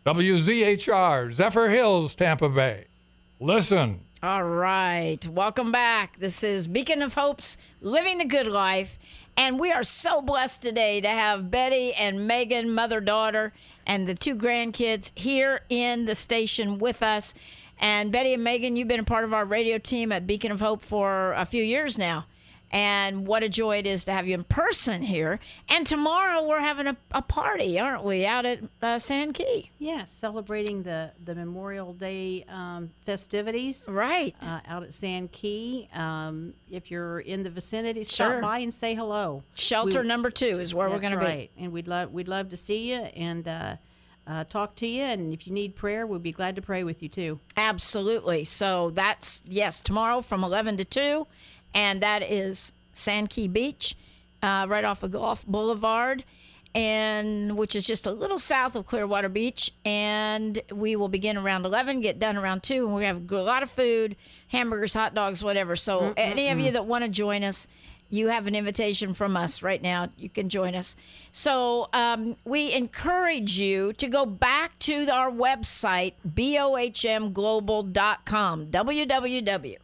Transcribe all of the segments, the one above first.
WZHR, Zephyr Hills, Tampa Bay. Listen. All right. Welcome back. This is Beacon of Hope's Living the Good Life. And we are so blessed today to have Betty and Megan, mother-daughter, and the two grandkids here in the station with us. And Betty and Megan, you've been a part of our radio team at Beacon of Hope for a few years now. And what a joy it is to have you in person here. And tomorrow we're having a party, aren't we, out at Sand Key? Yeah, celebrating the Memorial Day festivities. Right. Out at Sand Key. If you're in the vicinity, Sure. stop by and say hello. Shelter number 2 is where we're going to be. That's right. And we'd love to see you and talk to you. And if you need prayer, we'd be glad to pray with you, too. Absolutely. So that's, yes, tomorrow from 11 to 2. And that is Sand Key Beach, right off of Gulf Boulevard, and which is just a little south of Clearwater Beach. And we will begin around 11, get done around 2, and we have a lot of food, hamburgers, hot dogs, whatever. So any of you that want to join us, you have an invitation from us right now. You can join us. So we encourage you to go back to our website, bohmglobal.com, www.bohm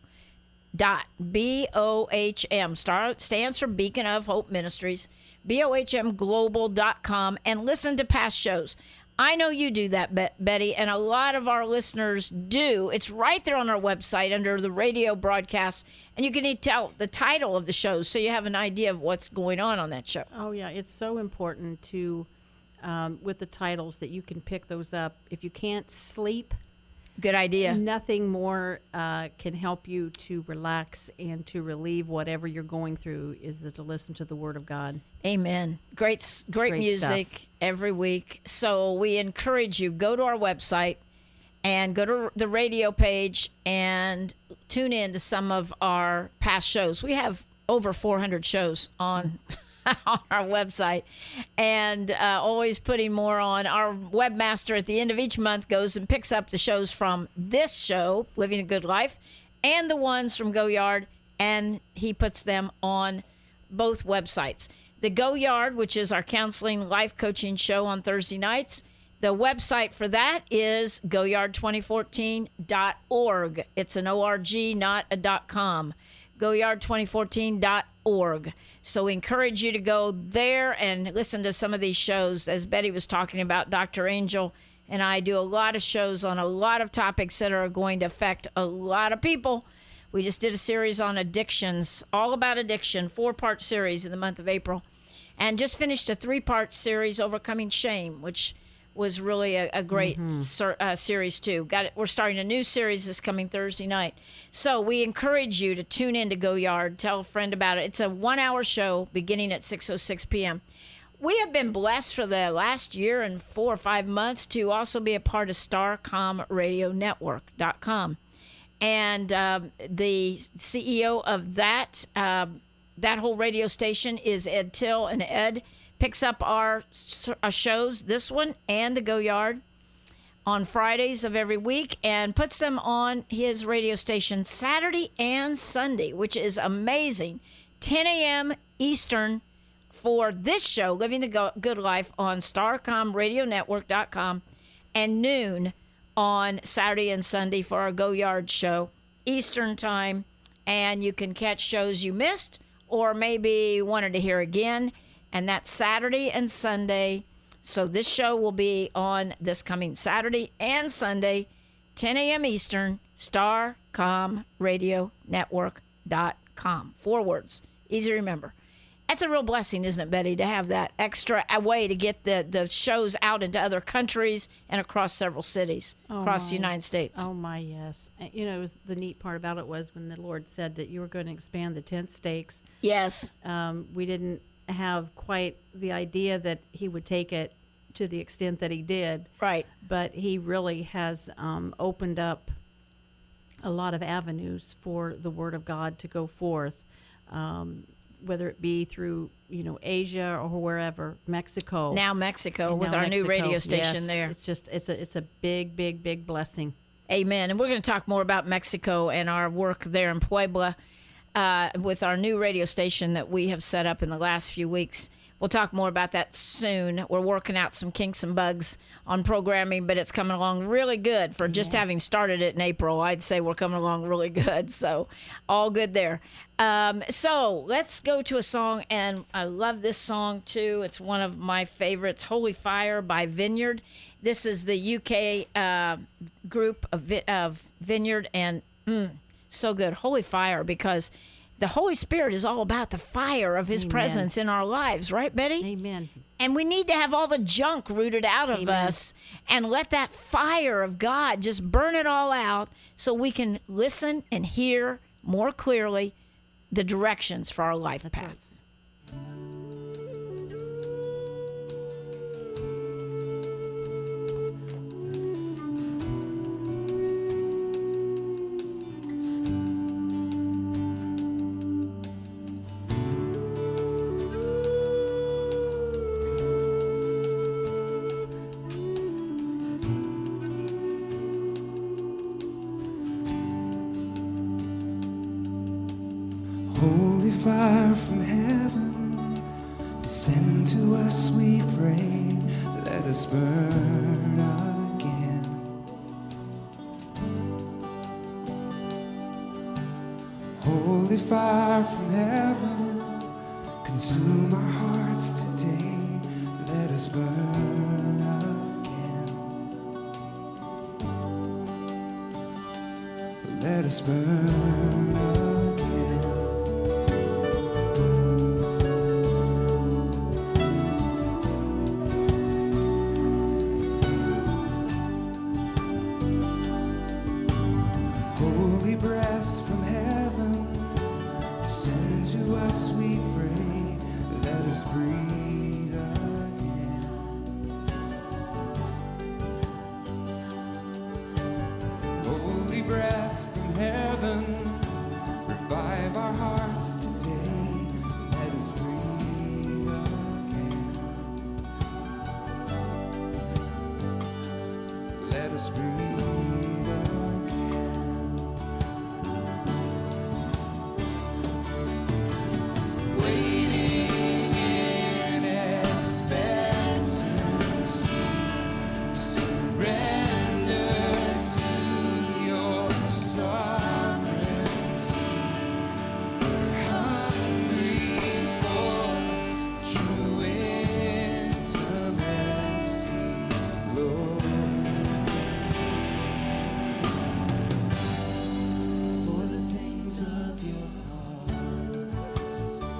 stands for Beacon of Hope Ministries, bohmglobal.com, and listen to past shows. I know you do that, Betty, and a lot of our listeners do. It's right there on our website under the radio broadcast, and you can tell the title of the show so you have an idea of what's going on that show. Oh, yeah. It's so important to, with the titles, that you can pick those up. If you can't sleep, good idea. Nothing more can help you to relax and to relieve whatever you're going through is to listen to the Word of God. Amen. Great music stuff. Every week. So we encourage you, go to our website and go to the radio page and tune in to some of our past shows. We have over 400 shows on on our website, and always putting more on. Our webmaster at the end of each month goes and picks up the shows from this show, Living a Good Life, and the ones from Go Yard, and he puts them on both websites. The Go Yard, which is our counseling life coaching show on Thursday nights, the website for that is goyard2014.org. It's an ORG, not a .com. goyard2014.org. So we encourage you to go there and listen to some of these shows. As Betty was talking about, Dr. Angel and I do a lot of shows on a lot of topics that are going to affect a lot of people. We just did a series on addictions, all about addiction, 4-part series in the month of April, and just finished a 3-part series, Overcoming Shame, which was really a great series too. We're starting a new series this coming Thursday night. So we encourage you to tune in to Go Yard. Tell a friend about it. It's a 1-hour show beginning at 6:06 p.m. We have been blessed for the last year and 4 or 5 months to also be a part of StarComRadioNetwork.com. And the CEO of that whole radio station is Ed Till, and Ed picks up our shows, this one and the Go Yard, on Fridays of every week and puts them on his radio station Saturday and Sunday, which is amazing. 10 a.m. Eastern for this show, Living the Good Life, on StarComRadioNetwork.com, and noon on Saturday and Sunday for our Go Yard show, Eastern Time. And you can catch shows you missed or maybe wanted to hear again. And that's Saturday and Sunday. So this show will be on this coming Saturday and Sunday, 10 a.m. Eastern, StarComRadioNetwork.com. 4 words. Easy to remember. That's a real blessing, isn't it, Betty, to have that extra way to get the shows out into other countries and across several cities across the United States. Oh, my, yes. You know, the neat part about it was when the Lord said that you were going to expand the tent stakes. Yes. We didn't have quite the idea that he would take it to the extent that he did. Right. But he really has opened up a lot of avenues for the Word of God to go forth, whether it be through, Asia or wherever, Mexico. Now Mexico, with our new radio station there. It's just, it's a big, big, big blessing. Amen. And we're going to talk more about Mexico and our work there in Puebla with our new radio station that we have set up in the last few weeks. We'll talk more about that soon. We're working out some kinks and bugs on programming, but it's coming along really good for just having started it in April. I'd say we're coming along really good. So all good there. So let's go to a song, and I love this song too. It's one of my favorites, Holy Fire by Vineyard. This is the UK group of Vineyard, and so good. Holy Fire, because the Holy Spirit is all about the fire of His presence in our lives, right, Betty? Amen. And we need to have all the junk rooted out of us and let that fire of God just burn it all out so we can listen and hear more clearly the directions for our life path. Holy fire from heaven, descend to us, we pray. Let us burn again. Holy fire from heaven, consume our hearts today. Let us burn again. Let us burn again. Holy breath from heaven, descend to us, we pray. Let us breathe again. Holy breath from heaven, revive our hearts today. Let us breathe again. Let us breathe again. Waiting in expectancy, surrender to your sovereignty. We're hungry for true intimacy, Lord. For the things of your heart.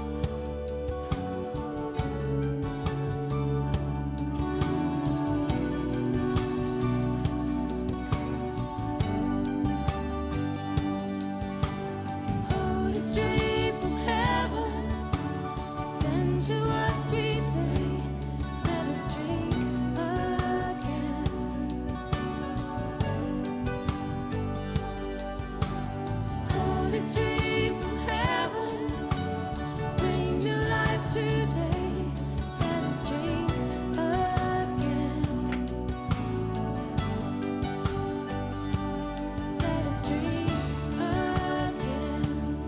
Holy stream from heaven, descend to us, we pray. Let us drink again. Holy stream from heaven, bring new life today. Let us drink again. Let us drink again.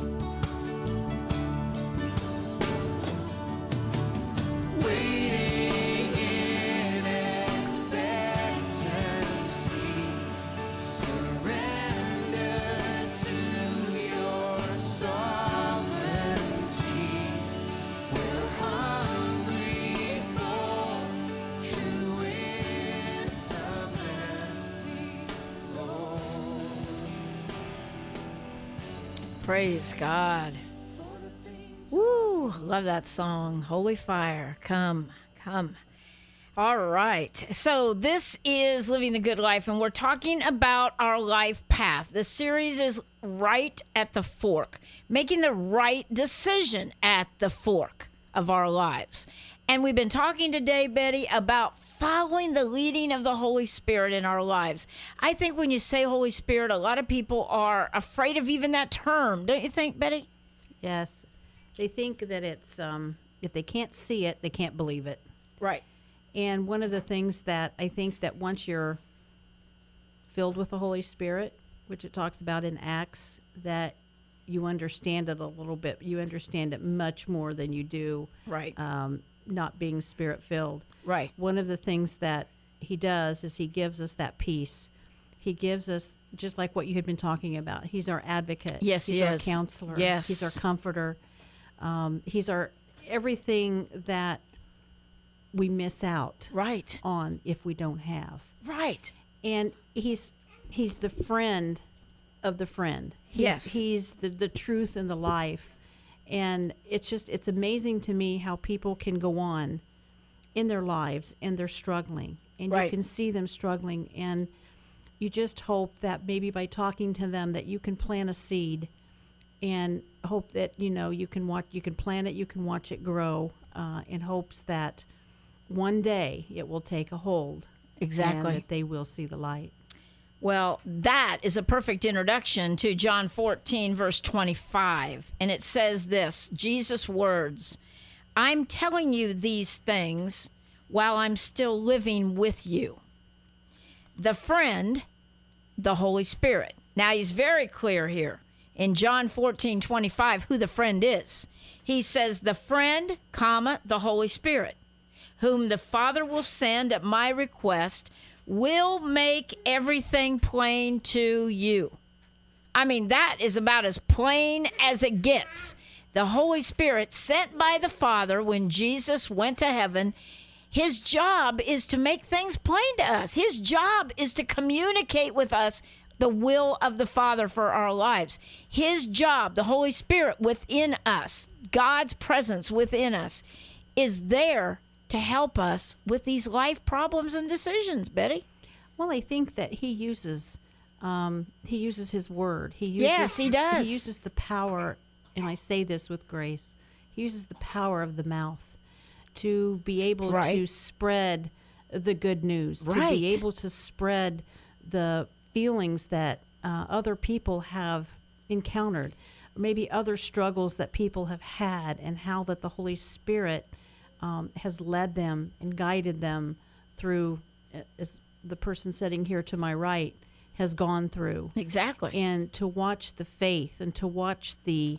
Waiting in expectancy, surrender to your sovereignty. We're hungry for true intimacy, Lord. Praise God. Woo, love that song. Holy Fire, come, come. All right. So this is Living the Good Life, and we're talking about our life path. The series is Right at the Fork, making the right decision at the fork of our lives. And we've been talking today, Betty, about following the leading of the Holy Spirit in our lives. I think when you say Holy Spirit, a lot of people are afraid of even that term. Don't you think, Betty? Yes. They think that it's, if they can't see it, they can't believe it. Right. And one of the things that I think that once you're filled with the Holy Spirit, which it talks about in Acts, that you understand it a little bit. You understand it much more than you do Right. not being spirit-filled. Right. One of the things that he does is he gives us that peace. He gives us, just like what you had been talking about, he's our advocate. Yes, he's he our is. counselor. Yes. He's our comforter. He's our everything that we miss out Right. on if we don't have. Right. And he's the friend of the friend. Yes. He's the truth and the life. And it's amazing to me how people can go on in their lives and they're struggling. And Right. you can see them struggling. And you just hope that maybe by talking to them that you can plant a seed and hope that, you can plant it, you can watch it grow in hopes that one day it will take a hold. Exactly. And that they will see the light. Well, that is a perfect introduction to John 14, verse 25. And it says this, Jesus' words, I'm telling you these things while I'm still living with you. The friend, the Holy Spirit. Now, he's very clear here in John 14, 25, who the friend is. He says, the friend, comma, the Holy Spirit, whom the Father will send at my request, will make everything plain to you. I mean, that is about as plain as it gets. The Holy Spirit sent by the Father when Jesus went to heaven, his job is to make things plain to us. His job is to communicate with us the will of the Father for our lives. His job, the Holy Spirit within us, God's presence within us, is there to help us with these life problems and decisions, Betty. Well, I think that he uses his word. Yes, he does. He uses the power, and I say this with grace, he uses the power of the mouth to be able Right. to spread the good news, to Right. be able to spread the feelings that other people have encountered, or maybe other struggles that people have had, and how that the Holy Spirit has led them and guided them through, as the person sitting here to my right has gone through. Exactly. And to watch the faith and to watch the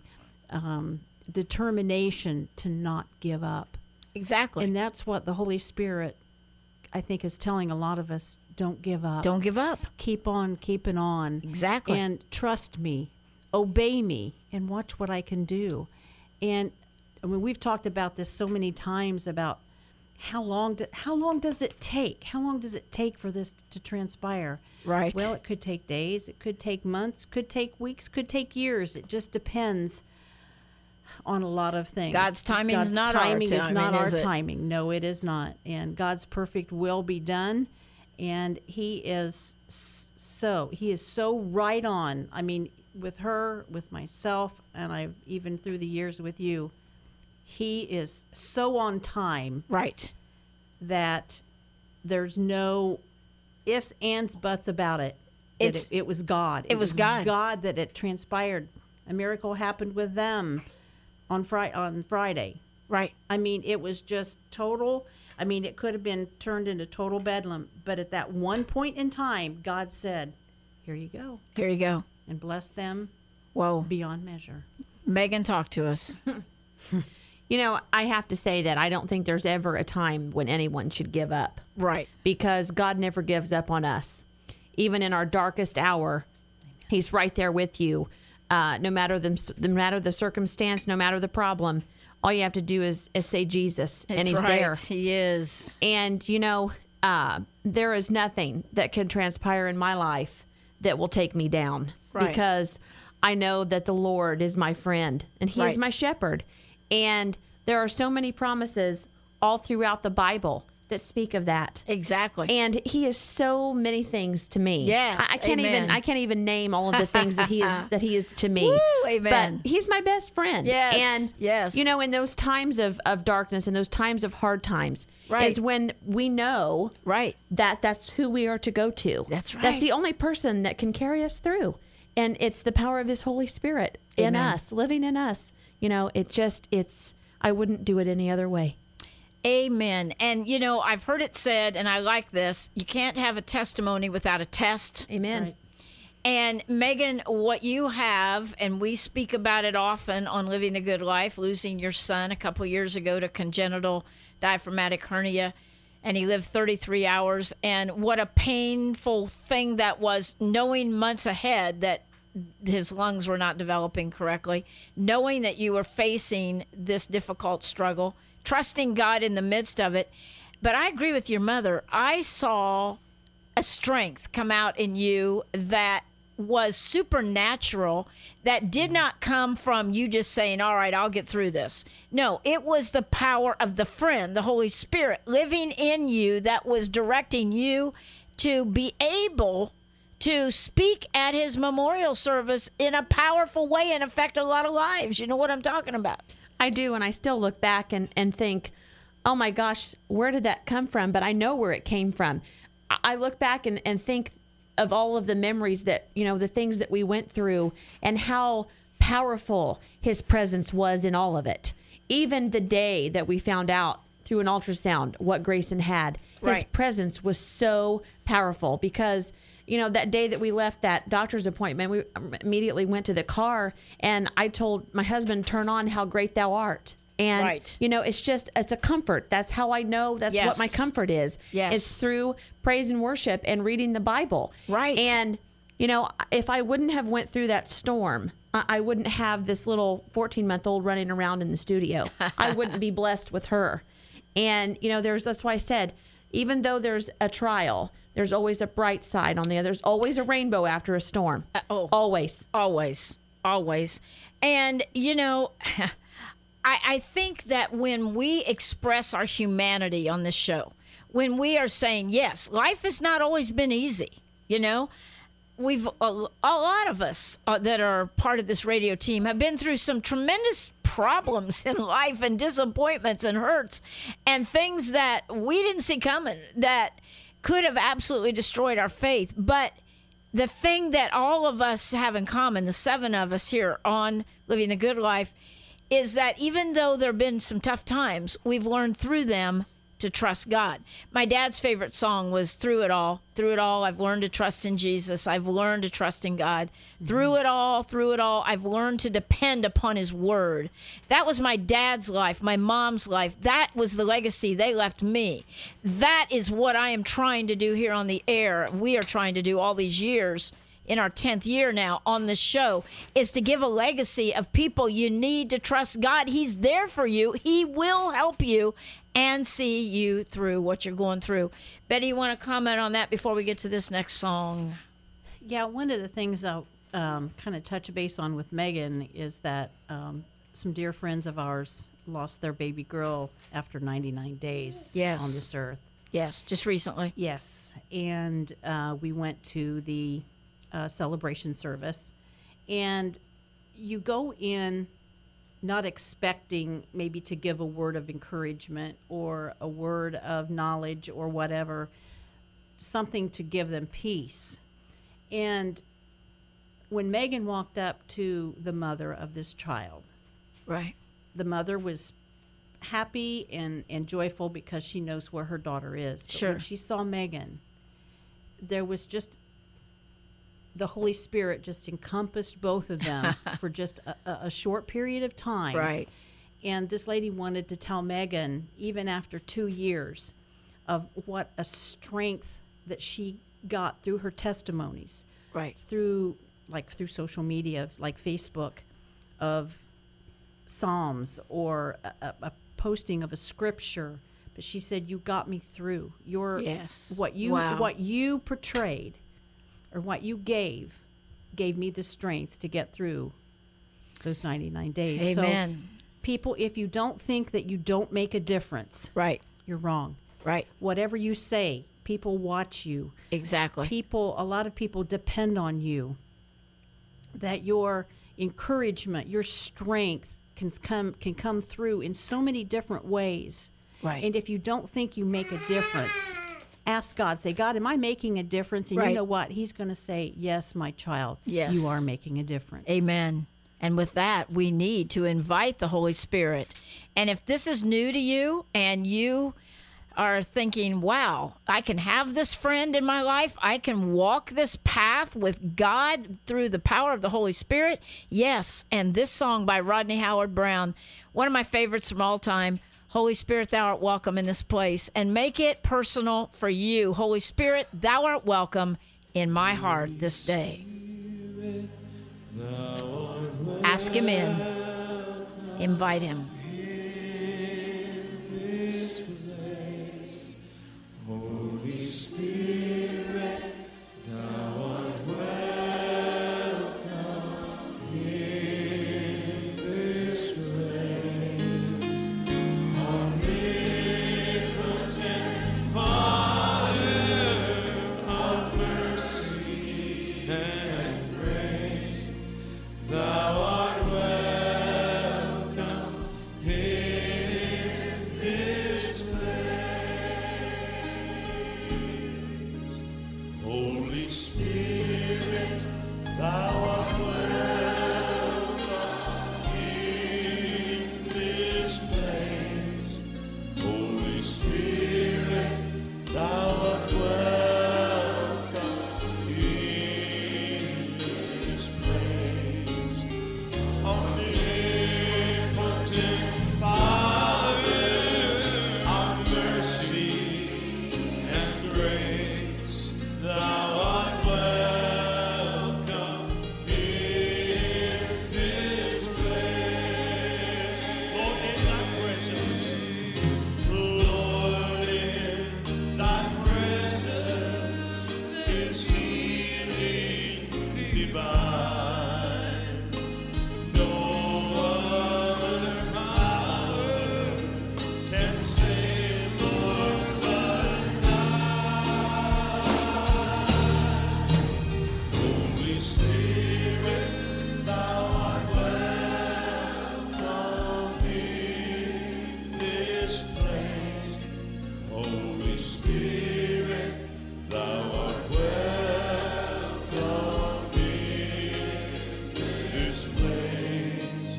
determination to not give up. Exactly. And that's what the Holy Spirit, I think, is telling a lot of us. Don't give up. Don't give up. Keep on keeping on. Exactly. And trust me. Obey me. And watch what I can do. And I mean, we've talked about this so many times about how long does it take? How long does it take for this to transpire? Right. Well, it could take days. It could take months. Could take weeks. Could take years. It just depends on a lot of things. God's timing is not our timing is timing, not our is it? timing. No, it is not. And God's perfect will be done. And he is so right on. I mean, with her, with myself, and I've even through the years with you, he is so on time Right. that there's no ifs, ands, buts about it. It's- It was God. it was God. God that it transpired. A miracle happened with them on Friday. Right. I mean, it was just total. I mean, it could have been turned into total bedlam. But at that one point in time, God said, here you go. Here you go. And blessed them Whoa. beyond measure. Megan, talk to us. You know, I have to say that I don't think there's ever a time when anyone should give up, Right. because God never gives up on us. Even in our darkest hour, he's right there with you. No matter the circumstance, no matter the problem, all you have to do is say Jesus, and It's he's right. there. He is. And, there is nothing that can transpire in my life that will take me down, Right. because I know that the Lord is my friend and he Right. is my shepherd. And there are so many promises all throughout the Bible that speak of that. Exactly. And he is so many things to me. Yes, I can't amen. even name all of the things that he is to me. Woo, amen. But he's my best friend. Yes, And yes. in those times of darkness and those times of hard times, Right. is when we know right. that's who we are to go to. That's right. That's the only person that can carry us through. And it's the power of his Holy Spirit in Amen. us, living in us. I wouldn't do it any other way. Amen. And, I've heard it said, and I like this, you can't have a testimony without a test. Amen. Right. And Megan, what you have, and we speak about it often on Living the Good Life, losing your son a couple years ago to congenital diaphragmatic hernia, and he lived 33 hours. And what a painful thing that was, knowing months ahead that his lungs were not developing correctly, knowing that you were facing this difficult struggle, trusting God in the midst of it. But I agree with your mother. I saw a strength come out in you that was supernatural, that did not come from you just saying, all right, I'll get through this. No, it was the power of the friend, the Holy Spirit, living in you that was directing you to be able to speak at his memorial service in a powerful way and affect a lot of lives. You know what I'm talking about? I do, and I still look back and think, oh my gosh, where did that come from? But I know where it came from. I look back and think of all of the memories that, the things that we went through and how powerful his presence was in all of it. Even the day that we found out through an ultrasound what Grayson had, his Right. presence was so powerful because, that day that we left that doctor's appointment, we immediately went to the car and I told my husband, turn on How Great Thou Art. And, Right. it's a comfort. That's how I know that's what my Yes. comfort is. Yes. It's through praise and worship and reading the Bible. Right. And, if I wouldn't have went through that storm, I wouldn't have this little 14-month-old running around in the studio. I wouldn't be blessed with her. And, that's why I said, even though there's a trial, there's always a bright side on the other. There's always a rainbow after a storm. Always. Always. And, I think that when we express our humanity on this show, when we are saying, yes, life has not always been easy, we've a lot of us that are part of this radio team have been through some tremendous problems in life and disappointments and hurts and things that we didn't see coming that could have absolutely destroyed our faith. But the thing that all of us have in common, the 7 of us here on Living the Good Life, is that even though there have been some tough times, we've learned through them to trust God. My dad's favorite song was Through It All. Through it all, I've learned to trust in Jesus. I've learned to trust in God. Through it all, I've learned to depend upon his word. That was my dad's life, my mom's life. That was the legacy they left me. That is what I am trying to do here on the air. We are trying to do all these years, in our 10th year now on this show, is to give a legacy of people. You need to trust God. He's there for you. He will help you and see you through what you're going through. Betty, you want to comment on that before we get to this next song? Yeah, one of the things I'll kind of touch base on with Megan is that some dear friends of ours lost their baby girl after 99 days Yes. on this earth. Yes, just recently. Yes, and we went to the celebration service, and you go in not expecting maybe to give a word of encouragement or a word of knowledge or whatever, something to give them peace. And when Megan walked up to the mother of this child, Right. the mother was happy and joyful because she knows where her daughter is. But Sure. when she saw Megan, there was just the Holy Spirit just encompassed both of them for just a short period of time. Right. And this lady wanted to tell Megan, even after 2 years, of what a strength that she got through her testimonies, Right. through social media, like Facebook, of Psalms or a posting of a scripture. But she said, "You got me through. Yes. What you portrayed, or what you gave me the strength to get through those 99 days." Amen. So, people, if you don't think that you don't make a difference, Right. you're wrong. Right. Whatever you say, people watch you. Exactly. A lot of people depend on you. That your encouragement, your strength can come through in so many different ways. Right. And if you don't think you make a difference, ask God. Say, "God, am I making a difference?" And Right. you know what? He's going to say, "Yes, my child. Yes. You are making a difference." Amen. And with that, we need to invite the Holy Spirit. And if this is new to you and you are thinking, wow, I can have this friend in my life, I can walk this path with God through the power of the Holy Spirit, yes. And this song by Rodney Howard Brown, one of my favorites from all time, Holy Spirit, thou art welcome in this place, and make it personal for you. Holy Spirit, thou art welcome in my heart this day. Ask him in. Invite him. Holy Spirit, thou art welcome in this place. Omnipotent Father of mercy and grace, thou art welcome in this place. Holy Spirit, thou art welcome in this place. Holy Spirit, thou art welcome in this place. Omnipotent Father of mercy and grace, thou art welcome in this place. Lord, in thy presence, Lord, in thy presence is healing divine. No other power can save, Lord, but Holy Spirit, thou art welcome in this place. Holy Spirit, thou art welcome in this place.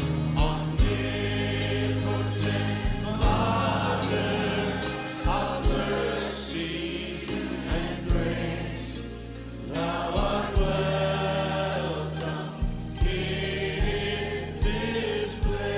Omnipotent Father of mercy and grace, thou art welcome in this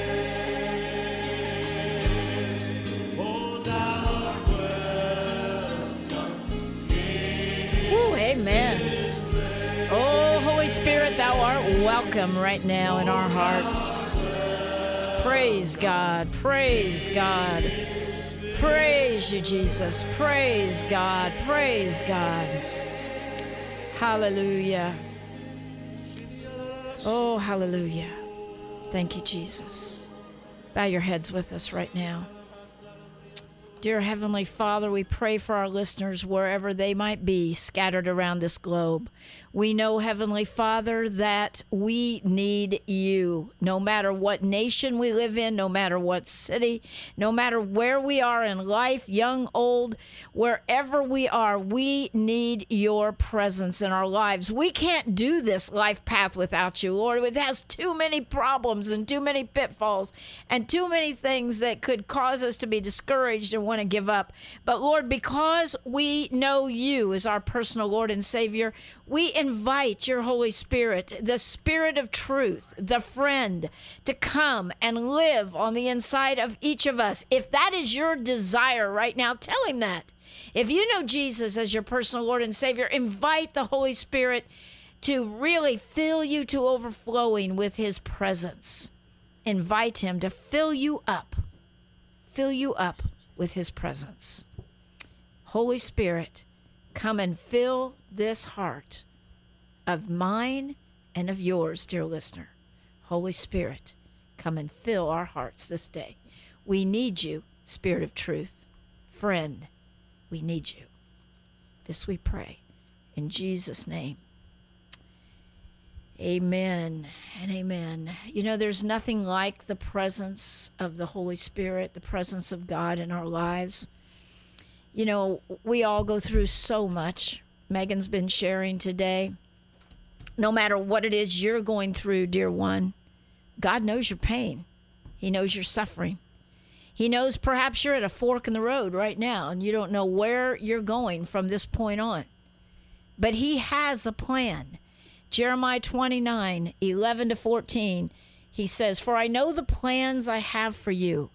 place. Oh, thou art welcome Woo, amen. Oh, Holy Spirit, thou art welcome right now in our hearts. Praise God. Praise God. Praise you, Jesus. Praise God. Praise God. Hallelujah. Oh, hallelujah. Thank you, Jesus. Bow your heads with us right now. Dear Heavenly Father, we pray for our listeners wherever they might be scattered around this globe. We know, Heavenly Father, that we need you. No matter what nation we live in, no matter what city, no matter where we are in life, young, old, wherever we are, we need your presence in our lives. We can't do this life path without you, Lord. It has too many problems and too many pitfalls and too many things that could cause us to be discouraged and want to give up. But Lord, because we know you as our personal Lord and Savior, we invite your Holy Spirit, the Spirit of truth, the friend, to come and live on the inside of each of us. If that is your desire right now, tell him that. If you know Jesus as your personal Lord and Savior, invite the Holy Spirit to really fill you to overflowing with his presence. Invite him to fill you up with his presence. Holy Spirit, come and fill this heart of mine and of yours, dear listener. Holy Spirit, come and fill our hearts this day. We need you, Spirit of truth. Friend, we need you. This we pray in Jesus' name. Amen and amen. You know, there's nothing like the presence of the Holy Spirit, the presence of God in our lives. You know, we all go through so much. Megan's been sharing today. No matter what it is you're going through, dear one, God knows your pain. He knows your suffering. He knows perhaps you're at a fork in the road right now and you don't know where you're going from this point on. But he has a plan. Jeremiah 29:11-14, he says, "For I know the plans I have for you,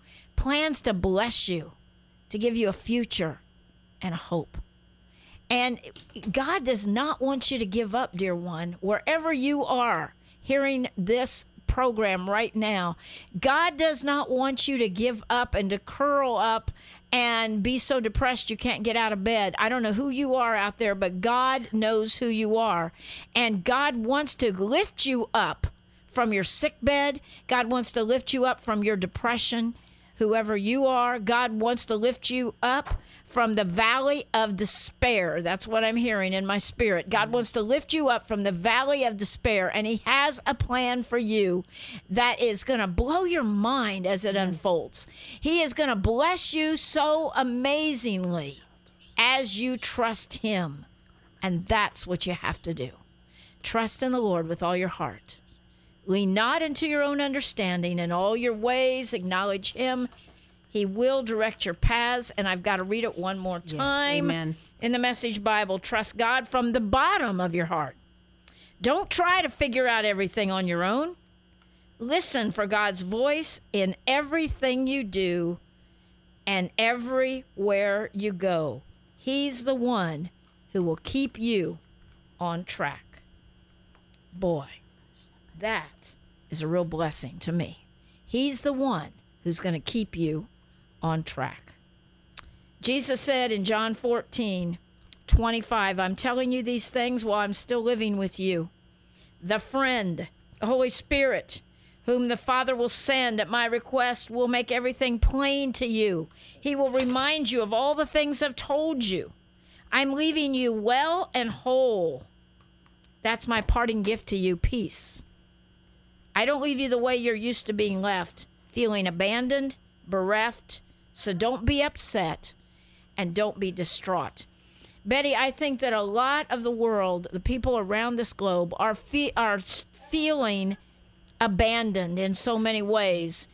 plans to bless you, to give you a future and a hope. And God does not want you to give up, dear one, wherever you are hearing this program right now. God does not want you to give up and to curl up and be so depressed you can't get out of bed. I don't know who you are out there, but God knows who you are. And God wants to lift you up from your sick bed. God wants to lift you up from your depression, whoever you are. God wants to lift you up from the valley of despair. That's what I'm hearing in my spirit. God wants to lift you up from the valley of despair, and he has a plan for you that is going to blow your mind as it unfolds. He is going to bless you so amazingly as you trust him. And that's what you have to do. Trust in the Lord with all your heart. Lean not into your own understanding. In all your ways acknowledge him. He will direct your paths. And I've got to read it one more time. amen. In the Message Bible, trust God from the bottom of your heart. Don't try to figure out everything on your own. Listen for God's voice in everything you do and everywhere you go. He's the one who will keep you on track. Boy, that is a real blessing to me. He's the one who's going to keep you on track. Jesus said in John 14:25, I'm telling you these things while I'm still living with you. The friend, the Holy Spirit, whom the Father will send at my request, will make everything plain to you. He will remind you of all the things I've told you. I'm leaving you well and whole. That's my parting gift to you, peace. I don't leave you the way you're used to being left, feeling abandoned, bereft. So don't be upset and don't be distraught. Betty, I think that a lot of the world, the people around this globe, are feeling abandoned in so many ways.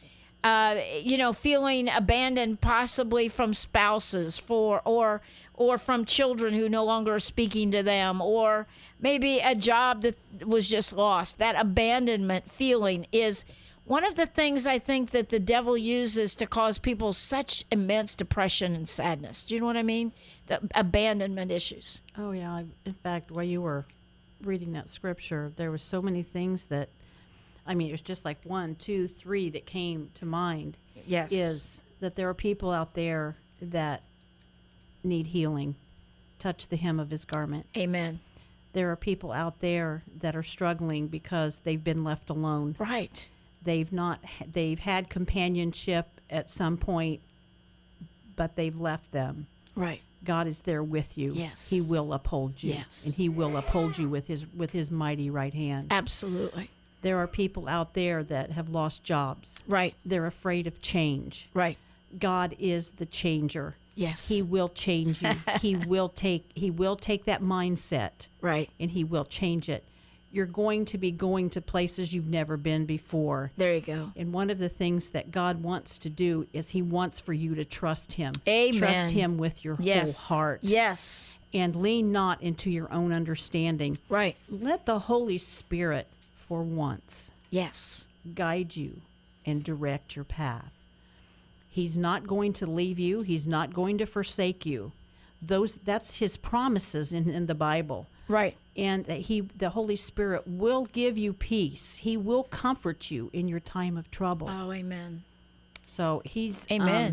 Feeling abandoned possibly from spouses or from children who no longer are speaking to them, or maybe a job that was just lost. That abandonment feeling is one of the things I think that the devil uses to cause people such immense depression and sadness. Do you know what I mean? The abandonment issues. Oh, yeah. In fact, while you were reading that scripture, there were so many things that, it was just like 1, 2, 3 that came to mind. Yes. Is that there are people out there that need healing. Touch the hem of his garment. Amen. There are people out there that are struggling because they've been left alone. Right. They've had companionship at some point, but they've left them. Right. God is there with you. Yes. He will uphold you. Yes. And he will uphold you with his mighty right hand. Absolutely. There are people out there that have lost jobs. Right. They're afraid of change. Right. God is the changer. Yes. He will change you. He will take that mindset. Right. And he will change it. You're going to be going to places you've never been before. There you go. And one of the things that God wants to do is he wants for you to trust him. Amen. Trust him with your whole heart. Yes. And lean not into your own understanding. Right. Let the Holy Spirit, for once, Yes. guide you and direct your path. He's not going to leave you. He's not going to forsake you. That's his promises in the Bible. Right. And that the Holy Spirit will give you peace. He will comfort you in your time of trouble. Oh, amen. So he's Amen.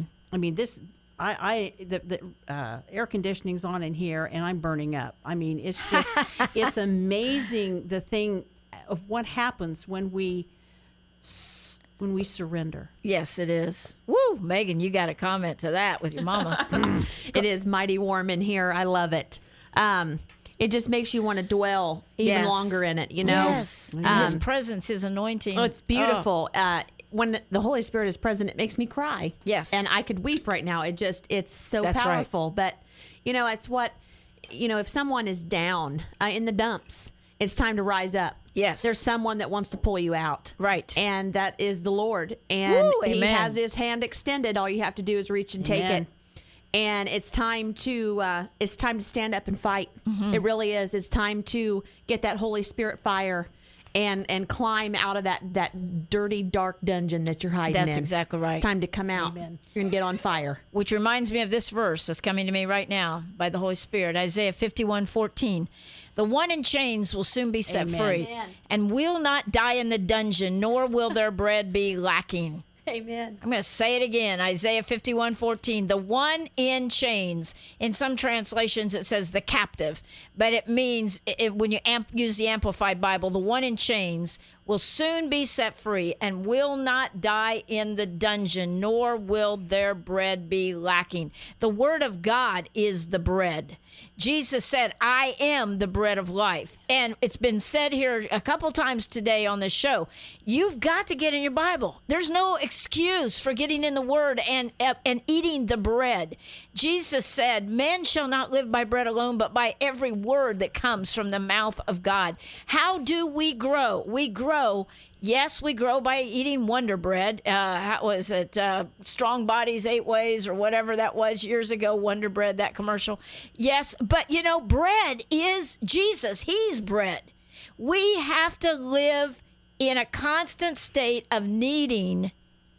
The air conditioning's on in here, and I'm burning up. It's just it's amazing the thing of what happens when we surrender. Yes, it is. Woo, Megan, you got a comment to that with your mama. It is mighty warm in here. I love it. It just makes you want to dwell even Yes. longer in it, you know? Yes. His presence, his anointing. Oh, it's beautiful. When the Holy Spirit is present, it makes me cry. Yes. And I could weep right now. It's so That's right. powerful. But, it's what, if someone is down in the dumps, it's time to rise up. Yes. There's someone that wants to pull you out. Right. And that is the Lord. And Woo, he amen. has his hand extended. All you have to do is reach and take Amen. it. And it's time to stand up and fight. Mm-hmm. It really is. It's time to get that Holy Spirit fire and climb out of that dirty, dark dungeon that you're hiding in. That's exactly right. It's time to come out. Amen. You're going to get on fire. Which reminds me of this verse that's coming to me right now by the Holy Spirit, Isaiah 51:14. The one in chains will soon be set Amen. free, Amen. and will not die in the dungeon, nor will their bread be lacking. Amen. I'm going to say it again, Isaiah 51:14. The one in chains. In some translations, it says the captive, but it means when you use the Amplified Bible, the one in chains will soon be set free and will not die in the dungeon, nor will their bread be lacking. The Word of God is the bread. Jesus said, I am the bread of life. And it's been said here a couple times today on this show. You've got to get in your Bible. There's no excuse for getting in the Word and eating the bread. Jesus said, man shall not live by bread alone, but by every word that comes from the mouth of God. How do we grow? We grow. Yes, we grow by eating Wonder Bread. How was it? Strong Bodies 8 Ways or whatever that was years ago, Wonder Bread, that commercial. Yes, but bread is Jesus. He's bread. We have to live in a constant state of needing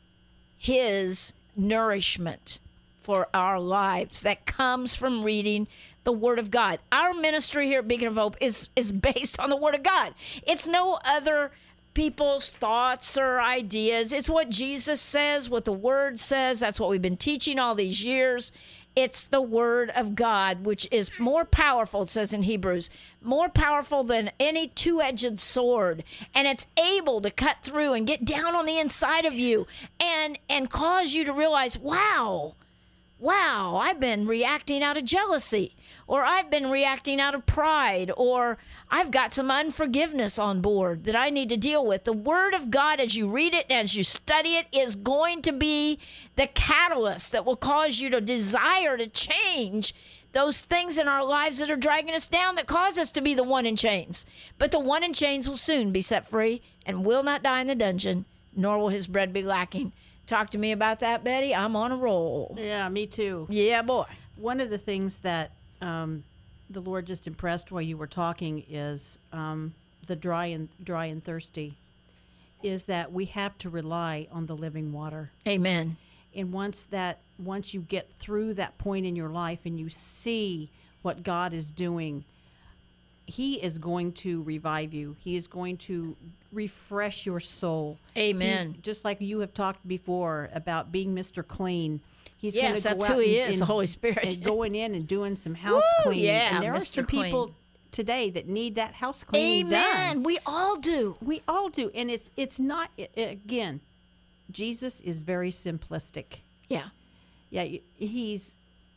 his nourishment for our lives that comes from reading the Word of God. Our ministry here at Beacon of Hope is based on the Word of God. It's no other people's thoughts or ideas. It's what Jesus says, what the Word says. That's what we've been teaching all these years. It's the Word of God, which is more powerful, it says in Hebrews, more powerful than any two-edged sword. And it's able to cut through and get down on the inside of you and cause you to realize, wow, I've been reacting out of jealousy, or I've been reacting out of pride, or I've got some unforgiveness on board that I need to deal with. The Word of God, as you read it, as you study it, is going to be the catalyst that will cause you to desire to change those things in our lives that are dragging us down, that cause us to be the one in chains. But the one in chains will soon be set free and will not die in the dungeon, nor will his bread be lacking. Talk to me about that, Betty. I'm on a roll. Yeah, me too. Yeah, boy. One of the things that the Lord just impressed while you were talking is the dry and thirsty, is that we have to rely on the living water. Amen. And once you get through that point in your life and you see what God is doing, he is going to revive you. He is going to refresh your soul. Amen. He's, just like you have talked before about being Mr. Clean. He's Yes, gonna go that's out who he and- is, the Holy Spirit. and going in and doing some house Woo, cleaning. yeah, and there are Mr. some people Clean. today that need that house cleaning Amen. done. We all do. We all do, and it's not again. Jesus is very simplistic. Yeah. Yeah, he's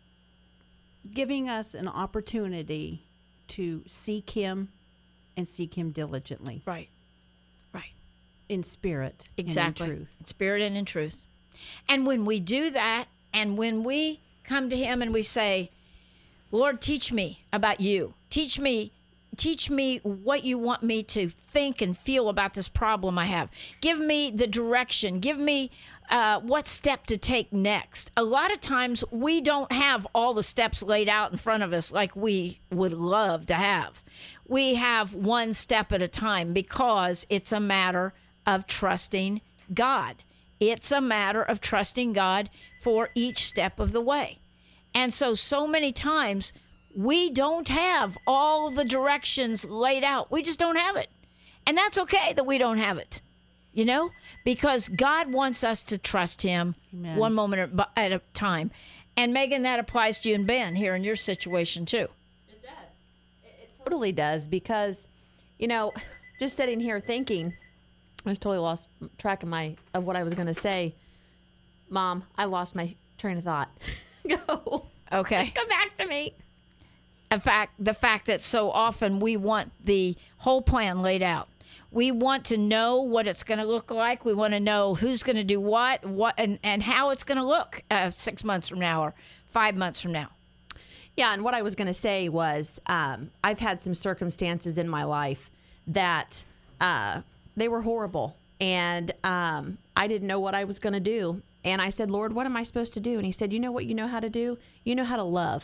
giving us an opportunity to seek him and seek him diligently Right. Right. in spirit Exactly. and in truth. In spirit and in truth. And when we do that, and when we come to him and we say, Lord, teach me about you. Teach me what you want me to think and feel about this problem I have. Give me the direction. Give me what step to take next. A lot of times we don't have all the steps laid out in front of us like we would love to have. We have one step at a time because it's a matter of trusting God. It's a matter of trusting God for each step of the way. And so many times we don't have all the directions laid out. We just don't have it. And that's okay that we don't have it, because God wants us to trust him. Amen. One moment at a time. And Megan, that applies to you and Ben here in your situation too. It does. It totally does, because, just sitting here thinking, I just totally lost track of what I was going to say. Mom, I lost my train of thought. Go. Okay. Come back to me. The fact that so often we want the whole plan laid out. We want to know what it's going to look like. We want to know who's going to do what, and how it's going to look 6 months from now or 5 months from now. Yeah, and what I was going to say was I've had some circumstances in my life that they were horrible, and I didn't know what I was going to do. And I said, Lord, what am I supposed to do? And he said, you know what you know how to do? You know how to love.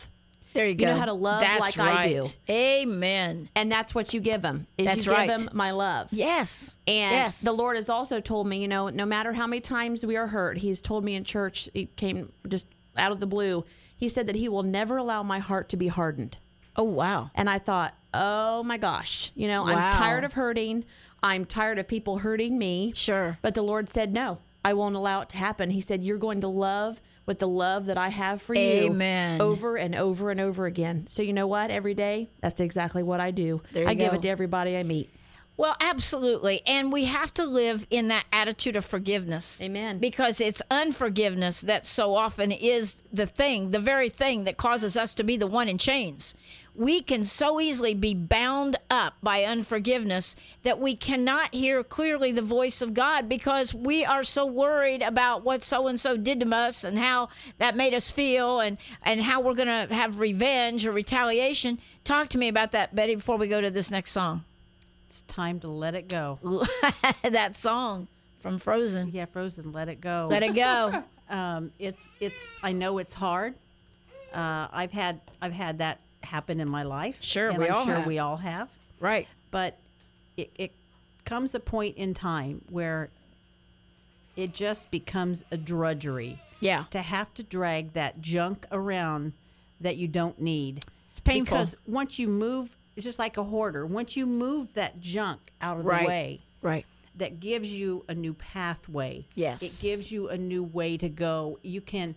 There you go. You know how to love That's like right. I do. Amen. And that's what you give him. Is That's you right. give him my love. Yes. And yes. the Lord has also told me, no matter how many times we are hurt, he's told me in church, he came just out of the blue. He said that he will never allow my heart to be hardened. Oh, wow. And I thought, oh my gosh, Wow. I'm tired of hurting. I'm tired of people hurting me. Sure. But the Lord said, no, I won't allow it to happen. He said, you're going to love with the love that I have for you. Amen. Over and over and over again. So you know what? Every day, that's exactly what I do. There you I give go. it to everybody I meet. Well, absolutely. And we have to live in that attitude of forgiveness. Amen. Because it's unforgiveness that so often is the very thing that causes us to be the one in chains. We can so easily be bound up by unforgiveness that we cannot hear clearly the voice of God because we are so worried about what so-and-so did to us and how that made us feel and how we're going to have revenge or retaliation. Talk to me about that, Betty, before we go to this next song. It's time to let it go. That song from Frozen. Yeah, Frozen, let it go. Let it go. It's. I know it's hard. I've had that happen in my life. Sure, and we I'm all sure have. we all have. Right. But it comes a point in time where it just becomes a drudgery. Yeah. To have to drag that junk around that you don't need. It's painful. Because once you move, it's just like a hoarder. Once you move that junk out of Right. the way, Right. that gives you a new pathway. Yes. It gives you a new way to go. You can,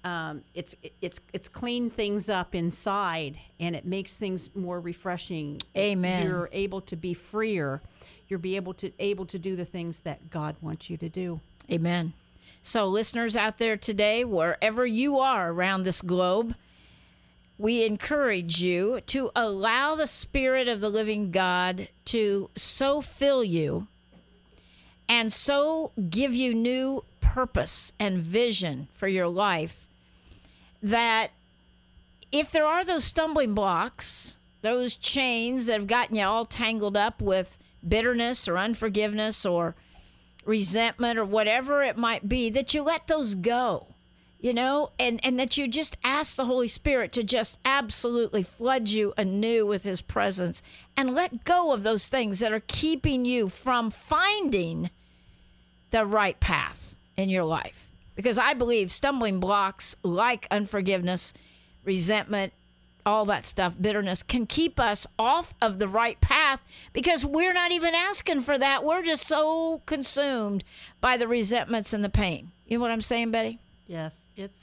it's clean things up inside, and it makes things more refreshing. Amen. You're able to be freer. You're able to do the things that God wants you to do. Amen. So, listeners out there today, wherever you are around this globe, we encourage you to allow the Spirit of the living God to so fill you and so give you new purpose and vision for your life that if there are those stumbling blocks, those chains that have gotten you all tangled up with bitterness or unforgiveness or resentment or whatever it might be, that you let those go. And that you just ask the Holy Spirit to just absolutely flood you anew with his presence and let go of those things that are keeping you from finding the right path in your life. Because I believe stumbling blocks like unforgiveness, resentment, all that stuff, bitterness, can keep us off of the right path because we're not even asking for that. We're just so consumed by the resentments and the pain. You know what I'm saying, Betty? Yes, it's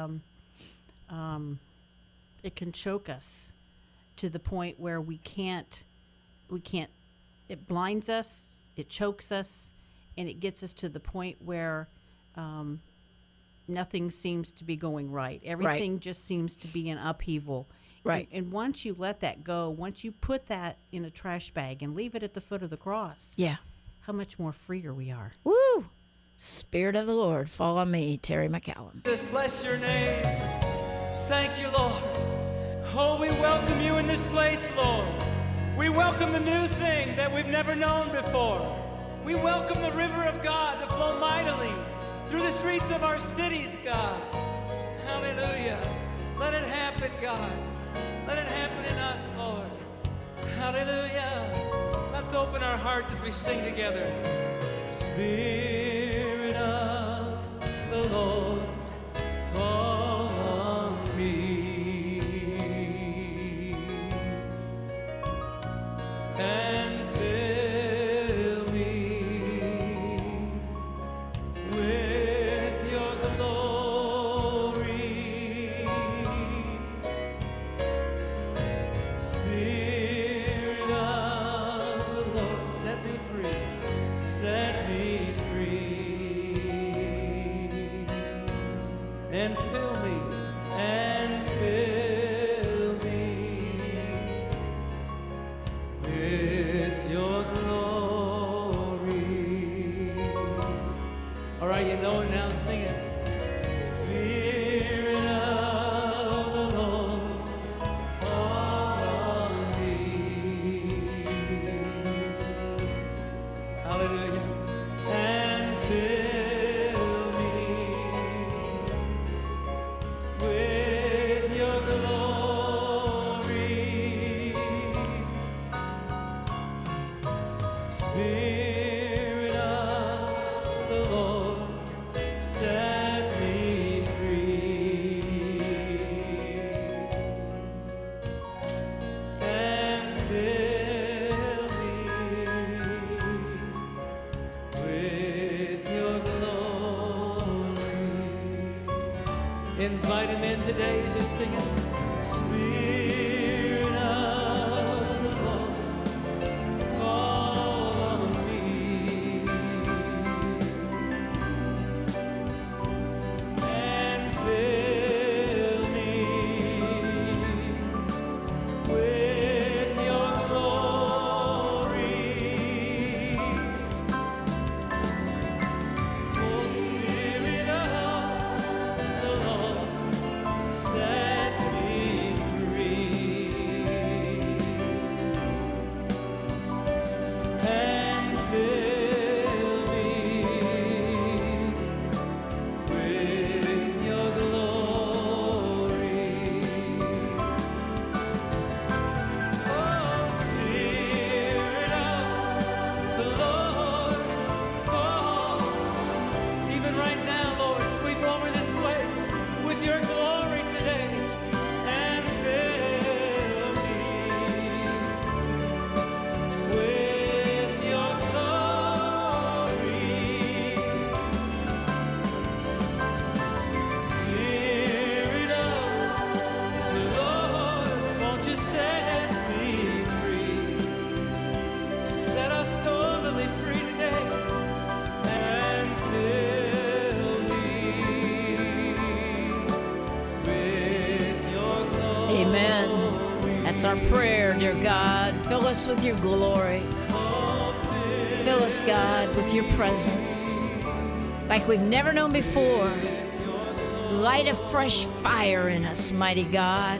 it can choke us to the point where we can't, it blinds us, it chokes us, and it gets us to the point where nothing seems to be going right. Everything just seems to be in upheaval. Right. And once you let that go, once you put that in a trash bag and leave it at the foot of the cross, Yeah. how much more freer we are. Woo! Spirit of the Lord, fall on me, Terry McCallum. Just bless your name. Thank you, Lord. Oh, we welcome you in this place, Lord. We welcome the new thing that we've never known before. We welcome the river of God to flow mightily through the streets of our cities, God. Hallelujah. Let it happen, God. Let it happen in us, Lord. Hallelujah. Let's open our hearts as we sing together. Spirit of the Lord, fall on me and fill me with your glory. Spirit of the Lord, set me free, set me free, and fill me, with your glory. All right, you know it now, sing it. Spirit of the Lord, fall on me. Hallelujah. And fill me with your glory. Spirit of the Lord, set me free and fill me with your glory. Invite him in today as you sing it. Spirit of the Lord, fall on me and fill me with your glory. So Spirit of the Lord, set me free and fill me with your glory. Oh, Spirit of the Lord, fall. Even right now, Lord, sweep over this place with your glory today and fill me with your glory. Spirit of the Lord, won't you set me free? Set us totally free today and fill me with your glory. Amen. That's our prayer, dear God. Fill us with your glory. Fill us, God, with your presence like we've never known before. Light a fresh fire in us, mighty God.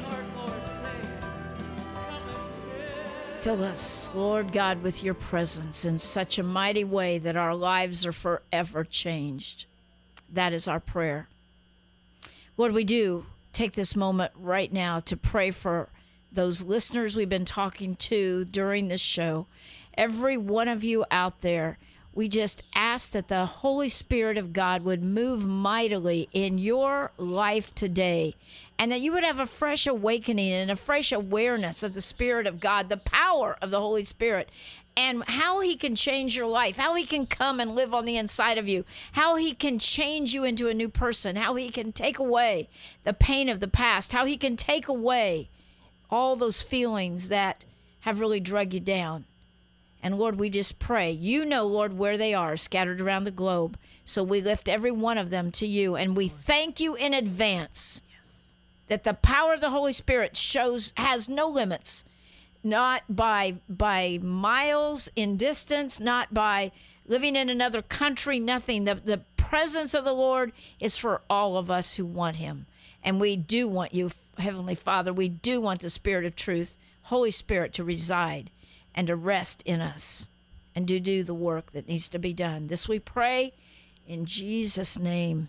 Fill us, Lord God, with your presence in such a mighty way that our lives are forever changed. That is our prayer. Lord, we do take this moment right now to pray for those listeners we've been talking to during this show. Every one of you out there, we just ask that the Holy Spirit of God would move mightily in your life today, and that you would have a fresh awakening and a fresh awareness of the Spirit of God, the power of the Holy Spirit, and how he can change your life, how he can come and live on the inside of you, how he can change you into a new person, how he can take away the pain of the past, how he can take away all those feelings that have really drug you down. And Lord, we just pray. You know, Lord, where they are scattered around the globe. So we lift every one of them to you. And we thank you in advance that the power of the Holy Spirit has no limits, not by miles in distance, not by living in another country, nothing. The presence of the Lord is for all of us who want him. And we do want you, Heavenly Father. We do want the Spirit of truth, Holy Spirit, to reside and to rest in us and to do the work that needs to be done. This we pray in Jesus' name.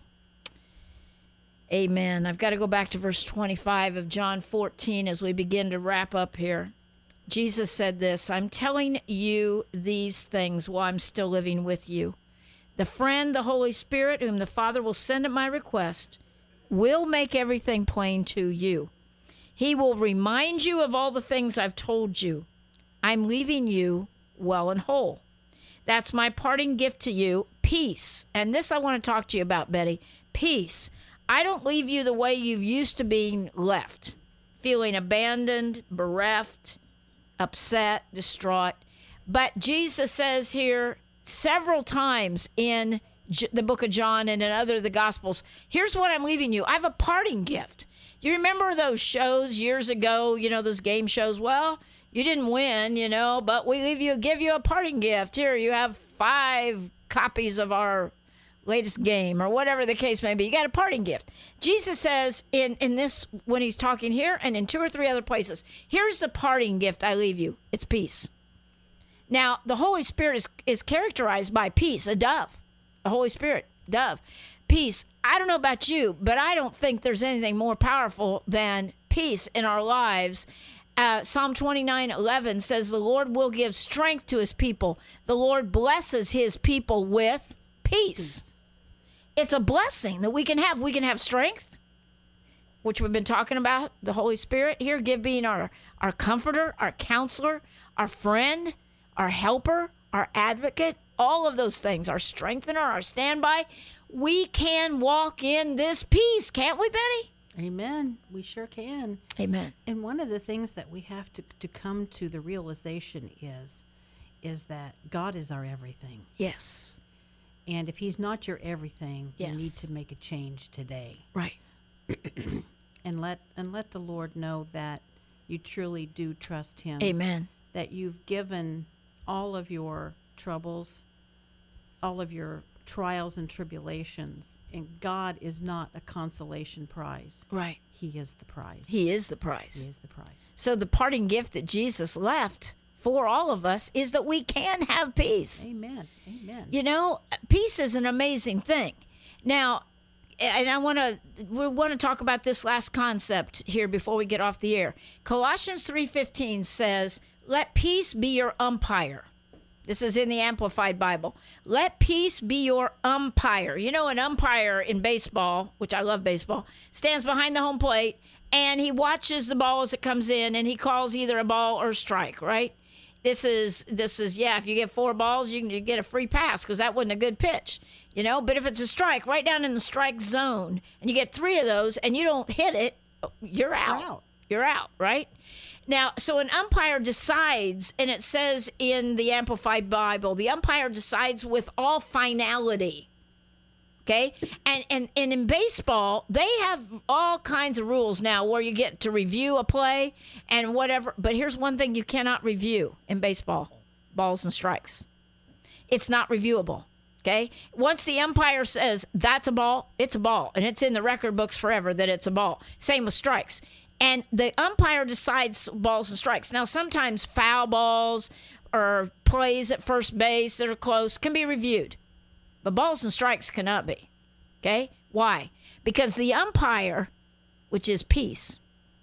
Amen. I've got to go back to verse 25 of John 14 as we begin to wrap up here. Jesus said this, I'm telling you these things while I'm still living with you. The friend, the Holy Spirit, whom the Father will send at my request, will make everything plain to you. He will remind you of all the things I've told you. I'm leaving you well and whole. That's my parting gift to you, peace. And this I want to talk to you about, Betty. Peace. I don't leave you the way you've used to being left, feeling abandoned, bereft, upset, distraught. But Jesus says here several times in the book of John and in other of the Gospels, here's what I'm leaving you. I have a parting gift. Do you remember those shows years ago, those game shows? Well, you didn't win, but we give you a parting gift. Here, you have 5 copies of our latest game, or whatever the case may be. You got a parting gift. Jesus says in this, when he's talking here and in 2 or 3 other places, here's the parting gift I leave you. It's peace. Now, the Holy Spirit is characterized by peace, a dove. The Holy Spirit, dove. Peace. I don't know about you, but I don't think there's anything more powerful than peace in our lives. Psalm 29:11 says, the Lord will give strength to his people. The Lord blesses his people with peace. It's a blessing that we can have. We can have strength, which we've been talking about, the Holy Spirit here, being our comforter, our counselor, our friend, our helper, our advocate, all of those things, our strengthener, our standby. We can walk in this peace, can't we, Betty? Amen. We sure can. Amen. And one of the things that we have to come to the realization is that God is our everything. Yes. And if he's not your everything, you need Yes. to make a change today. Right. And let the Lord know that you truly do trust him. Amen. That you've given all of your troubles, all of your trials and tribulations, and God is not a consolation prize. Right. He is the prize. He is the He prize. is the prize. So the parting gift that Jesus left for all of us is that we can have peace. Amen. Amen. You know, peace is an amazing thing. Now, and we want to talk about this last concept here before we get off the air. Colossians 3:15 says, "Let peace be your umpire." This is in the Amplified Bible. Let peace be your umpire. You know, an umpire in baseball, which I love baseball, stands behind the home plate and he watches the ball as it comes in and he calls either a ball or a strike, right? This is yeah, if you get 4 balls, you can get a free pass because that wasn't a good pitch, you know? But if it's a strike, right down in the strike zone, and you get 3 of those and you don't hit it, you're out. You're out, right? Now, so an umpire decides, and it says in the Amplified Bible, the umpire decides with all finality. Okay? And in baseball, they have all kinds of rules now where you get to review a play and whatever. But here's one thing you cannot review in baseball: balls and strikes. It's not reviewable. Okay? Once the umpire says that's a ball, it's a ball. And it's in the record books forever that it's a ball. Same with strikes. And the umpire decides balls and strikes. Now, sometimes foul balls or plays at first base that are close can be reviewed. But balls and strikes cannot be. Okay? Why? Because the umpire, which is peace,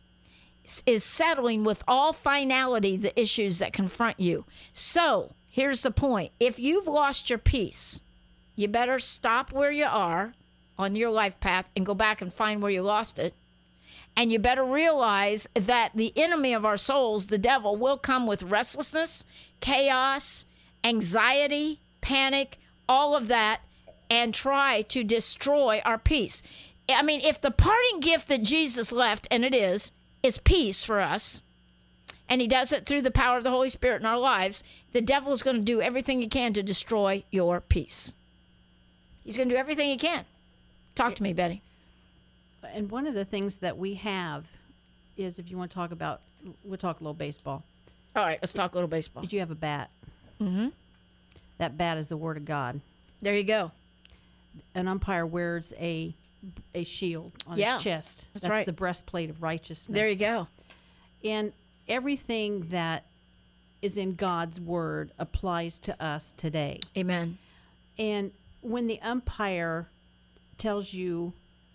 is settling with all finality the issues that confront you. So, here's the point. If you've lost your peace, you better stop where you are on your life path and go back and find where you lost it. And you better realize that the enemy of our souls, the devil, will come with restlessness, chaos, anxiety, panic, all of that, and try to destroy our peace. I mean, if the parting gift that Jesus left, and it is peace for us, and he does it through the power of the Holy Spirit in our lives, the devil is going to do everything he can to destroy your peace. He's going to do everything he can. Talk to me, Betty. And one of the things that we have is, if you want to talk about, we'll talk a little baseball. All right, let's talk a little baseball. Did you have a bat? Mm-hmm. That bat is the Word of God. There you go. An umpire wears a shield on his chest. That's right. The breastplate of righteousness. There you go. And everything that is in God's Word applies to us today. Amen. And when the umpire tells you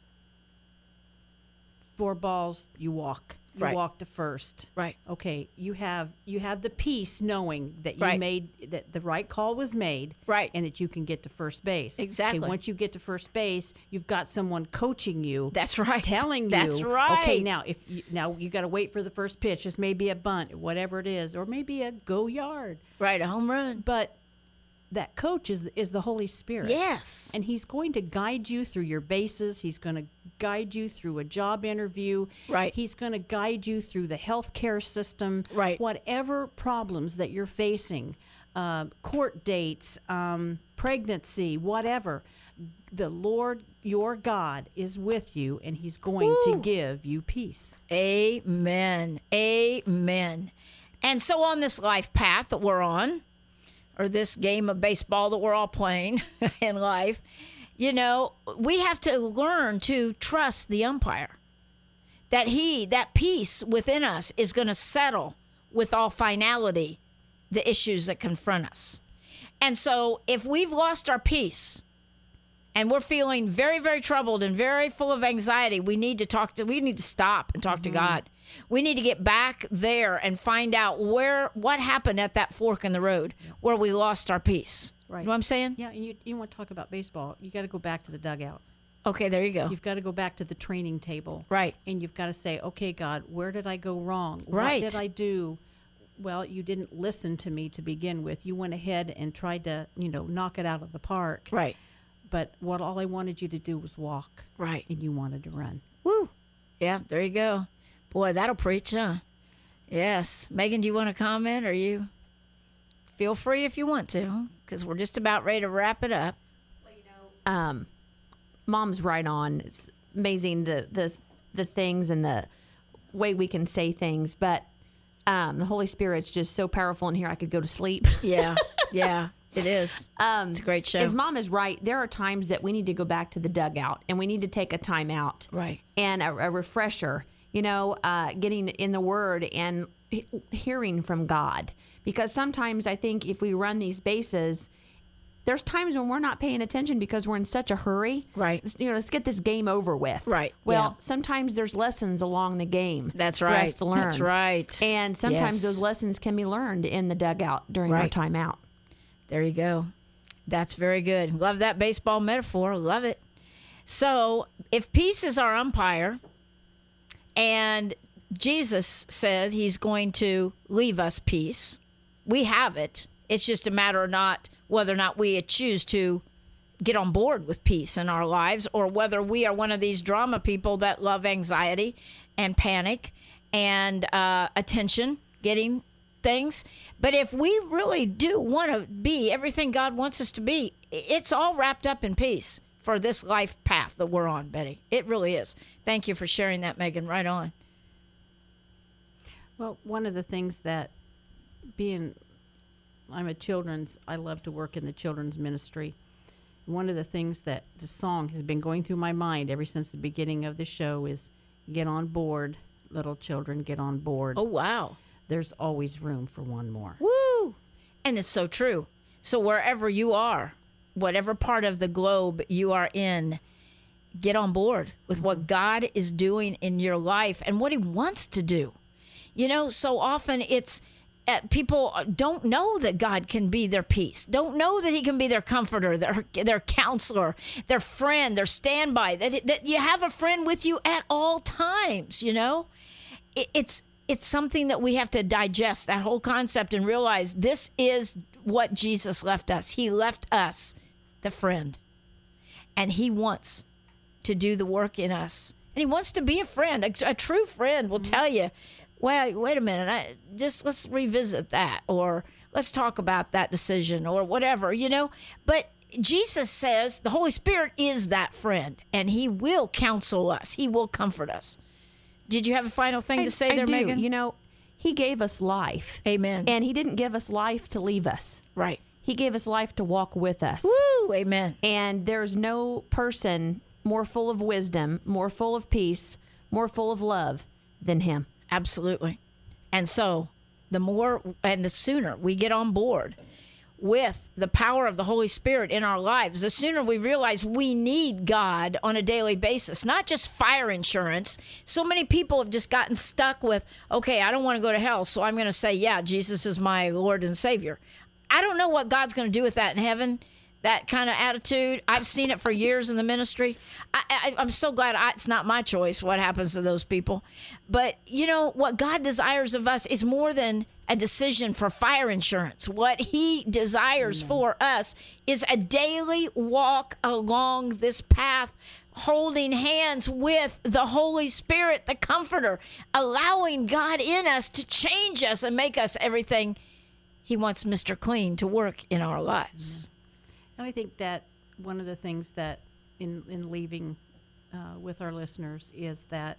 4 balls, you walk. You Right. walk to first. Right. Okay, you have the peace knowing that you Right. made that the right call was made. Right. And that you can get to first base. Exactly. Okay, once you get to first base, you've got someone coaching you. That's right. Telling you. That's right. Okay, now now you got to wait for the first pitch. This may be a bunt, whatever it is, or maybe a go yard. Right, a home run. But that coach is the Holy Spirit. Yes. And he's going to guide you through your bases. He's going to guide you through a job interview. Right. He's going to guide you through the healthcare system. Right. Whatever problems that you're facing, court dates, pregnancy, whatever, the Lord, your God, is with you, and he's going to give you peace. Amen. Amen. And so on this life path that we're on, or this game of baseball that we're all playing in life, you know, we have to learn to trust the umpire. That peace within us is going to settle with all finality the issues that confront us. And so if we've lost our peace and we're feeling very, very troubled and very full of anxiety, we need to stop and talk to God. We need to get back there and find out what happened at that fork in the road where we lost our peace. Right. You know what I'm saying? Yeah, and you want to talk about baseball, you got to go back to the dugout. Okay, there you go. You've got to go back to the training table. Right. And you've got to say, okay, God, where did I go wrong? Right. What did I do? Well, you didn't listen to me to begin with. You went ahead and tried to, knock it out of the park. Right. But all I wanted you to do was walk. Right. And you wanted to run. Woo. Yeah, there you go. Boy, that'll preach, huh? Yes. Megan, do you want to comment, or you? Feel free if you want to, because we're just about ready to wrap it up. Mom's right on. It's amazing the things and the way we can say things, but the Holy Spirit's just so powerful in here. I could go to sleep. Yeah, yeah, it is. It's a great show. His mom is right. There are times that we need to go back to the dugout and we need to take a time out, Right. and a refresher. Getting in the Word and hearing from God, because sometimes I think if we run these bases, there's times when we're not paying attention because we're in such a hurry. Right. Let's get this game over with. Right, Well, yeah. sometimes there's lessons along the game. That's for right. us to learn. That's right. And sometimes Yes. those lessons can be learned in the dugout during our Right. time out. There you go. That's very good. Love that baseball metaphor. Love it. So, if peace is our umpire, and Jesus says he's going to leave us peace, we have it. It's just a matter of whether or not we choose to get on board with peace in our lives, or whether we are one of these drama people that love anxiety and panic and attention getting things. But if we really do want to be everything God wants us to be, it's all wrapped up in peace for this life path that we're on, Betty. It really is. Thank you for sharing that, Megan. Right on. Well, one of the things that I love to work in the children's ministry. One of the things that the song has been going through my mind ever since the beginning of the show is, get on board, little children, get on board. Oh, wow. There's always room for one more. Woo! And it's so true. So wherever you are, whatever part of the globe you are in, get on board with what God is doing in your life and what he wants to do. So often it's people don't know that God can be their peace, don't know that he can be their comforter, their counselor, their friend, their standby, that you have a friend with you at all times. It's something that we have to digest, that whole concept, and realize this is what Jesus left us. He left us the friend, and he wants to do the work in us, and he wants to be a friend. A true friend will tell you, well, wait a minute, let's revisit that, or let's talk about that decision, or whatever, But Jesus says the Holy Spirit is that friend, and he will counsel us. He will comfort us. Did you have a final thing to say there, do. Megan? He gave us life. Amen. And he didn't give us life to leave us. Right. He gave us life to walk with us. Woo, amen. And there's no person more full of wisdom, more full of peace, more full of love than him. Absolutely. And so the more and the sooner we get on board with the power of the Holy Spirit in our lives, the sooner we realize we need God on a daily basis, not just fire insurance. So many people have just gotten stuck with, okay, I don't want to go to hell, so I'm going to say, yeah, Jesus is my Lord and Savior. I don't know what God's going to do with that in heaven, that kind of attitude. I've seen it for years in the ministry. I'm so glad it's not my choice what happens to those people. But, what God desires of us is more than a decision for fire insurance. What he desires for us is a daily walk along this path, holding hands with the Holy Spirit, the Comforter, allowing God in us to change us and make us everything he wants Mr. Clean to work in our lives. And I think that one of the things that in leaving with our listeners is that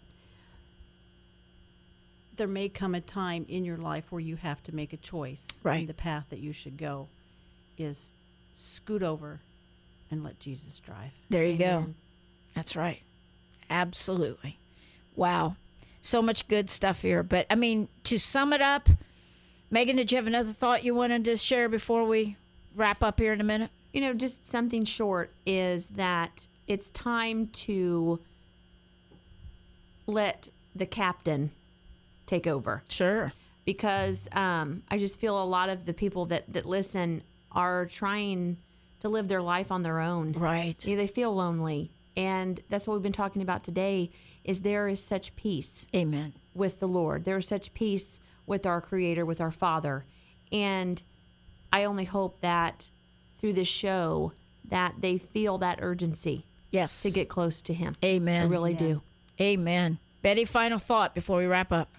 there may come a time in your life where you have to make a choice. Right. And the path that you should go is scoot over and let Jesus drive. There you go. Amen. That's right. Absolutely. Wow. So much good stuff here. But, to sum it up, Megan, did you have another thought you wanted to share before we wrap up here in a minute? Just something short is that it's time to let the captain take over. Sure. Because I just feel a lot of the people that listen are trying to live their life on their own. Right. You know, they feel lonely. And that's what we've been talking about today, is there is such peace Amen. with the Lord. There is such peace with our Creator, with our Father. And I only hope that through this show that they feel that urgency Yes. to get close to Him. Amen. I really do. Amen. Betty, final thought before we wrap up.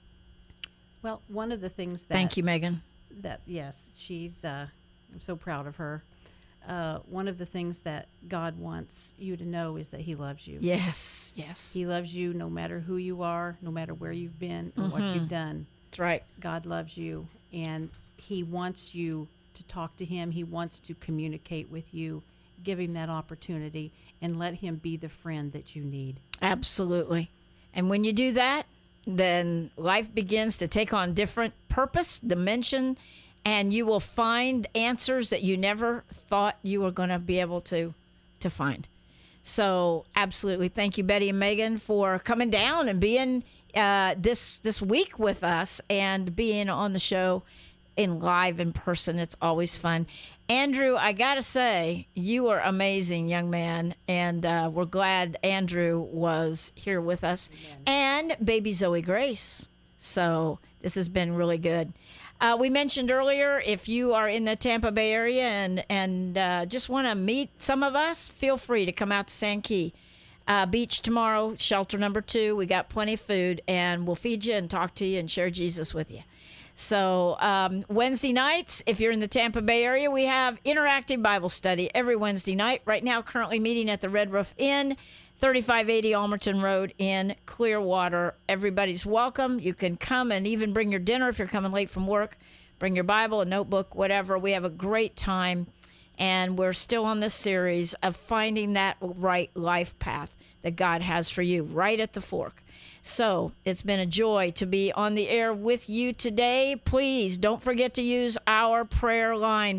Well, one of the things that Thank you, Megan. that yes, she's I'm so proud of her. One of the things that God wants you to know is that He loves you. Yes. Yes. He loves you no matter who you are, no matter where you've been or what you've done. That's right. God loves you, and He wants you to talk to Him. He wants to communicate with you. Give Him that opportunity and let Him be the friend that you need. Absolutely. And when you do that, then life begins to take on different purpose, dimension, and you will find answers that you never thought you were going to be able to find. So, absolutely. Thank you, Betty and Megan, for coming down and being this week with us and being on the show in live in person. It's always fun. Andrew, I got to say, you are amazing, young man, and we're glad Andrew was here with us. And baby Zoe Grace. So this has been really good. We mentioned earlier, if you are in the Tampa Bay area and just want to meet some of us, feel free to come out to San Key Beach tomorrow, shelter number 2. We got plenty of food, and we'll feed you and talk to you and share Jesus with you. So Wednesday nights, if you're in the Tampa Bay area, we have interactive Bible study every Wednesday night. Right now, currently meeting at the Red Roof Inn, 3580 Almerton Road in Clearwater. Everybody's welcome. You can come and even bring your dinner if you're coming late from work. Bring your Bible, a notebook, whatever. We have a great time, and we're still on this series of finding that right life path that God has for you right at the fork. So it's been a joy to be on the air with you today. Please don't forget to use our prayer line,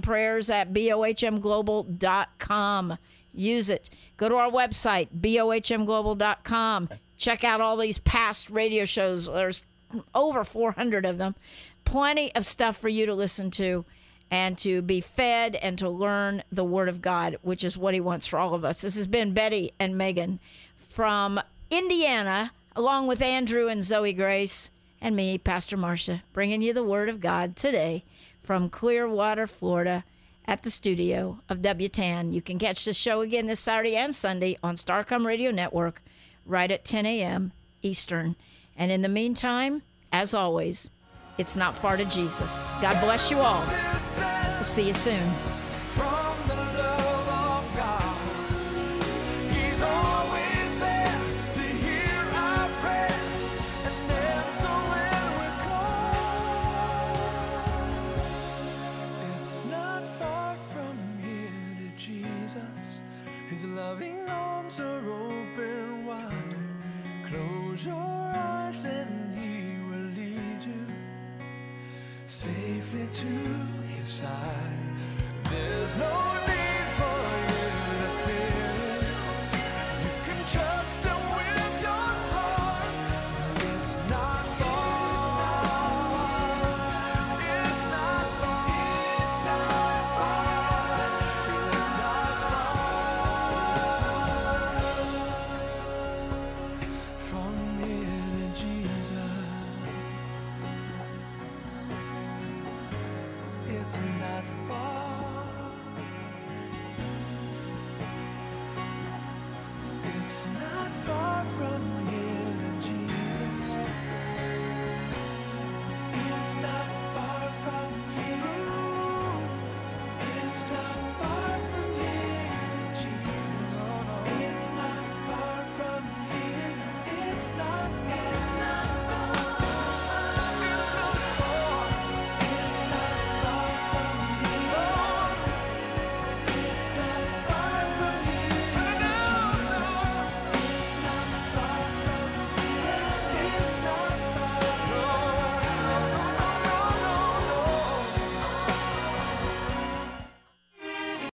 prayers@bohmglobal.com. Use it. Go to our website, bohmglobal.com. Check out all these past radio shows. There's over 400 of them. Plenty of stuff for you to listen to and to be fed and to learn the Word of God, which is what He wants for all of us. This has been Betty and Megan from Indiana, along with Andrew and Zoe Grace and me, Pastor Marcia, bringing you the Word of God today from Clearwater, Florida, at the studio of WTAN. You can catch the show again this Saturday and Sunday on Starcom Radio Network right at 10 a.m. Eastern. And in the meantime, as always, it's not far to Jesus. God bless you all. We'll see you soon. From the love of God, He's always there to hear our prayer and answer when we call. It's not far from here to Jesus. His loving arms are open wide. Close your eyes and He will lead you safely to His side. There's no need for you to fear. You can trust Him with your heart. It's not far. It's not far. It's not far. It's not far from here to Jesus. It's not far. It's not far from here to Jesus. It's not far from you. It's not